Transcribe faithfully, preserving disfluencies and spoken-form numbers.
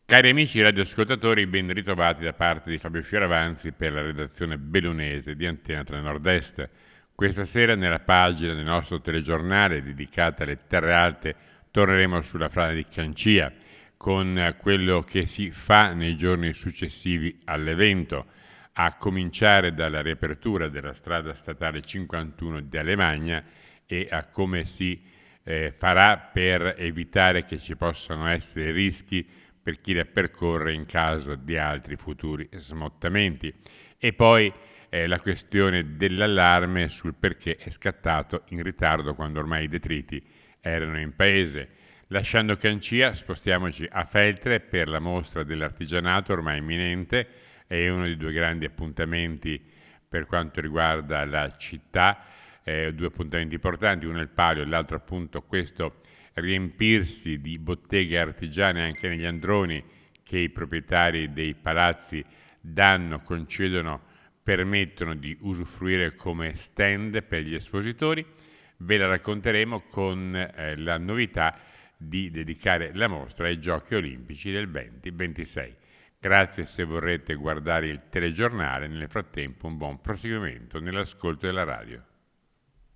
Cari amici radioascoltatori, ben ritrovati da parte di Fabio Fioravanzi per la redazione bellunese di Antena tre Nord-Est. Questa sera nella pagina del nostro telegiornale dedicata alle terre alte torneremo sulla frana di Cancia con quello che si fa nei giorni successivi all'evento, a cominciare dalla riapertura della strada statale cinquantuno di Alemagna e a come si eh, farà per evitare che ci possano essere rischi per chi la percorre in caso di altri futuri smottamenti. E poi eh, la questione dell'allarme sul perché è scattato in ritardo quando ormai i detriti erano in paese. Lasciando Cancia, spostiamoci a Feltre per la mostra dell'artigianato ormai imminente, è uno dei due grandi appuntamenti per quanto riguarda la città, eh, due appuntamenti importanti, uno è il Palio e l'altro appunto questo riempirsi di botteghe artigiane anche negli androni che i proprietari dei palazzi danno, concedono, permettono di usufruire come stand per gli espositori. Ve la racconteremo con eh, la novità di dedicare la mostra ai Giochi Olimpici del venti ventisei. Grazie se vorrete guardare il telegiornale, nel frattempo un buon proseguimento nell'ascolto della radio.